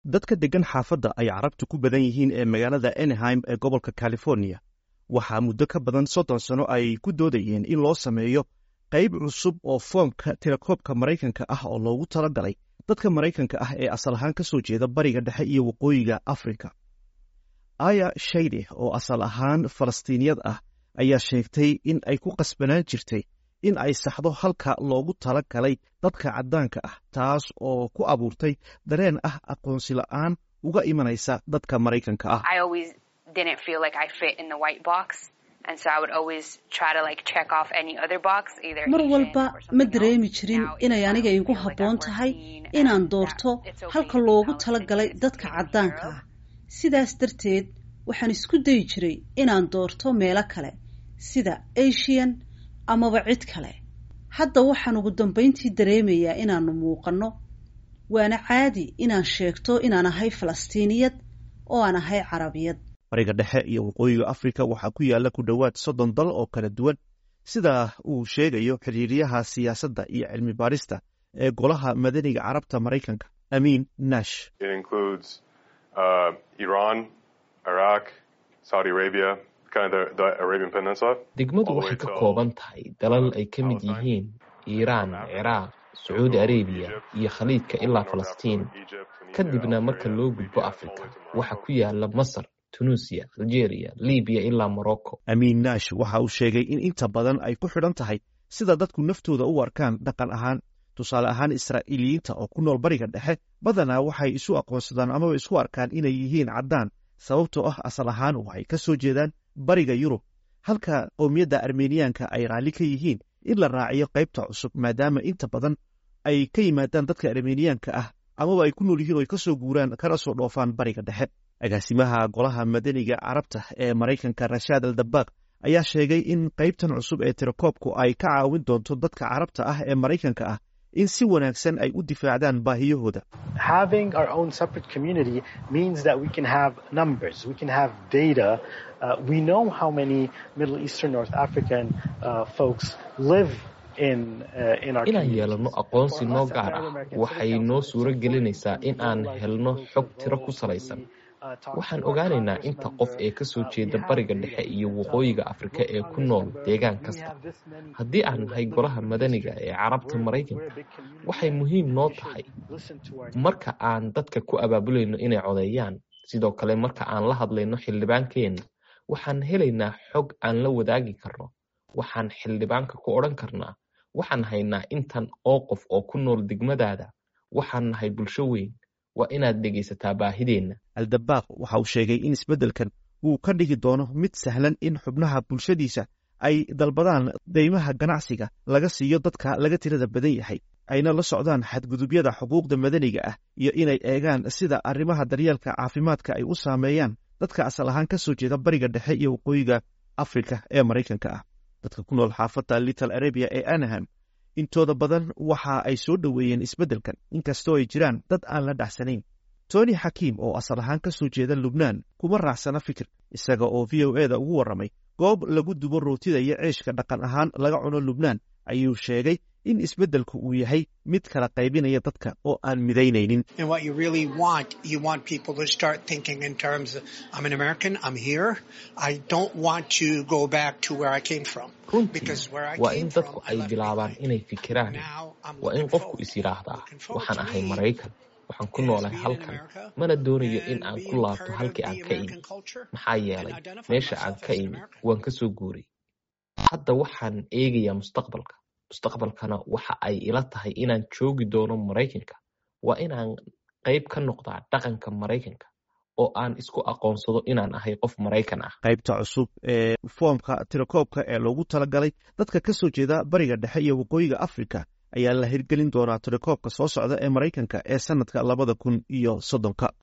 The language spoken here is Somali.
dadka degan xaafadda ay carabtu ku badan yihiin ee magaalada Anaheim ee gobolka California waxaa muddo ka badan 30 sano ay ku doodayeen in loo sameeyo qayb cusub oo foomka tirakoobka Mareykanka ah oo loogu talagalay dadka Mareykanka ah ee asal ahaan ka soo jeeda bariga dhexe iyo waqooyiga Afrika. Aya Shayde oo asal ahaan Falastiiniyad ah ayaa sheegtay in ay ku qasbanaan jirtay in ay saxdo halka loogu talagalay dadka caddaanka ah taas oo ku abuurtay dareen ah aqoonsi la'aan uga imanaysa dadka Mareykanka ah. I always didn't feel like I fit in the white box, and so I would always try to check off any other box either. Mar walba ma dareemi jirin inay aniga igu habboon tahay inaan doorto halka loogu talagalay dadka caddaanka ah. Sidaas darteed waxaan isku dayi jiray inaan doorto meelo kale sida Asian amaba cid kale. Hadda waxaan ugu dambeyntii dareemayaa inaanu muuqanno. Waana caadi inaan sheegto inaan ahay Falastiiniyad oo aan ahay Carabiyad. Bariga dhexe iyo waqooyiga Afrika waxaa ku yaala ku dhawaad 30 dal oo kala duwan sida uu sheegayo xiriiriyaha siyaasadda iyo cilmi baarista ee golaha madaniga Carabta Mareykanka Amin Nash. It includes Iran, Iraq, Saudi Arabia, kind of the Arabian Peninsula. Degmadu waxay ka kooban tahay dalal ay ka mid yihiin Iran, Iraq, Saudi Arabia iyo Khaliijka ilaa Falastiin. Kadibna marka loo gudbo Afrika waxa ku yaala Masar, Tunisia, Algeria, Libya ilaa Morocco. Amin Nash waxa uu sheegay in inta badan ay ku xidhan tahay sida dadku naftooda u arkaan dhaqan ahaan. Tusaale ahaan Israa'iiliyiinta oo ku nool bariga dhexe badanaa waxay isu aqoonsadaan ama isku arkaan inay yihiin caddaan sababtoo ah asal ahaan waxay ka soo jeedaan bariga Yurub halka qowmiyadda Armeniyaanka ay raalli ka yihiin in la raaciyo qaybta cusub maadaama inta badan ay ka yimaadaan dadka Armeniyaanka ah amaba ay ku nool yihiin oo ay ka soo guuraan kana soo dhoofaan bariga dhexe. Agaasimaha golaha madaniga Carabta ee Mareykanka Rashad Al-Dabbaq ayaa sheegay in qaybtan cusub ee tirakoobku ay ka caawin doonto dadka Carabta ah ee Mareykanka ah in si wanaagsan ay u difaacdaan baahiyahooda. Having our own separate community means that we can have numbers, we can have data. We know how many Middle Eastern, North African folks live in our community. Inaan yeelano aqoonsi noo gaar ah waxay noo suuro gelinaysaa in aan helno xog tiro ku salaysan. Waxaan ogaanaynaa inta qof ee ka soo jeeda bariga dhexe iyo waqooyiga Afrika ee ku nool deegaan kasta. Haddii aan nahay golaha madaniga ee Carabta Mareykanka, waxay muhiim noo tahay marka aan dadka ku abaabulayno inay codeeyaan. Sidoo kale marka aan la hadlayno xildhibaankeena, waxaan helaynaa xog aan la wadaagi karno. Waxaan xildhibaanka ku odhan karnaa, waxaan haynaa intan oo qof oo ku nool degmadaada. Waxaan nahay bulsho weyn. Waa inaad dhegaysataa baahideenna. Al-Dabbaq waxa uu sheegay in isbeddelkan uu ka dhigi doono mid sahlan in xubnaha bulshadiisa ay dalbadaan deymaha ganacsiga laga siiyo dadka laga tirada badan yahay ayna la socdaan xadgudubyada xuquuqda madaniga ah iyo inay eegaan sida arrimaha daryeelka caafimaadka ay u saameeyaan dadka asal ahaan ka soo jeeda bariga dhexe iyo waqooyiga Afrika ee Mareykanka ah. Dadka ku nool xaafadda Little Arabia ee Anaheim intooda badan waxa ay soo dhaweeyeen isbeddelkan inkastoo ay jiraan dad aan la dhacsanayn. Tony Hakim oo asal ahaan ka soo jeeda Lubnaan kuma raacsana fikir isaga oo VOA-da ugu warramay goob lagu dubo rootida iyo ceeshka dhaqan ahaan laga cuno Lubnaan ayuu sheegay in isbeddelku uu yahay mid kala qaybinaya dadka oo aan midaynaynin. And what you really want, you want people to start thinking in terms of I'm an American, I'm here. I don't want to go back to where I came from. Waa in dadku ay bilaabaan inay fikiraan. Waa in qofku is yiraahdaa waxaan ahay Mareykan, waxaan ku noolahay halkan, mana doonayo in aan ku laabto halkii aan ka imi. Maxaa yeelay meesha aan ka imi waan ka soo guuray. Hadda waxaan eegayaa mustaqbalka. Mustaqbalkana waxa ay ila tahay inaan joogi doono Mareykanka. Waa inaan qayb ka noqdaa dhaqanka Mareykanka oo aan isku aqoonsado inaan ahay qof Mareykan ah. Qaybta cusub ee foomka tirakoobka ee loogu talagalay dadka ka soo jeeda bariga dhexe iyo waqooyiga Afrika ayaa la hirgelin doonaa tirakoobka soo socda ee Mareykanka ee sanadka 2030.